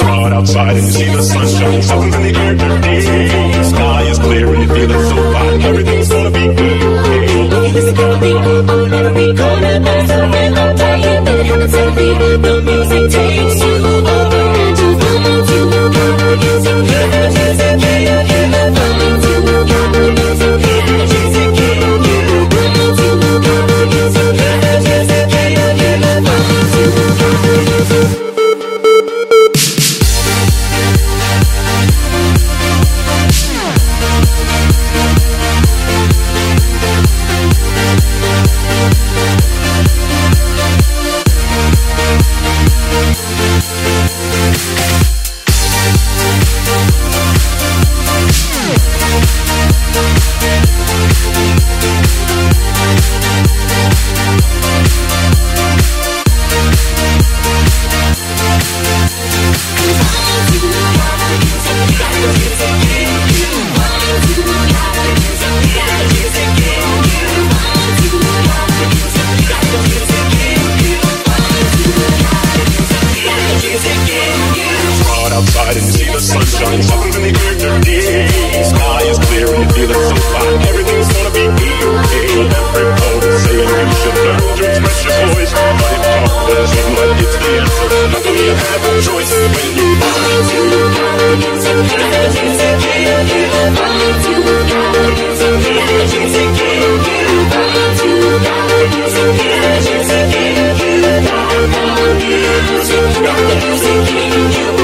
out outside and you see the sunshine, something's in the air today. Sky is clear and you feel it so fine. Everything's gonna be good. It's gonna be on every corner. There's a rhythm playing that happens to me. The music takes you over and you follow to the music. Hear the music, hear the follow to the music. Hear the music, hear you follow to the music. Hear the music, hear the follow to the music. Outside and you see the sunshine, something's in the air today. Sky is clear and you feel it so fine. Everything's gonna be okay. Every poet is saying you should learn to express your voice, but if talk doesn't seem like it's the answer, how can you have a choice when you follow to the music? Hear the music, hear you follow to the music. Hear the music, hear you follow to the music. Hear the music, hear you follow to the music. Got the music in you.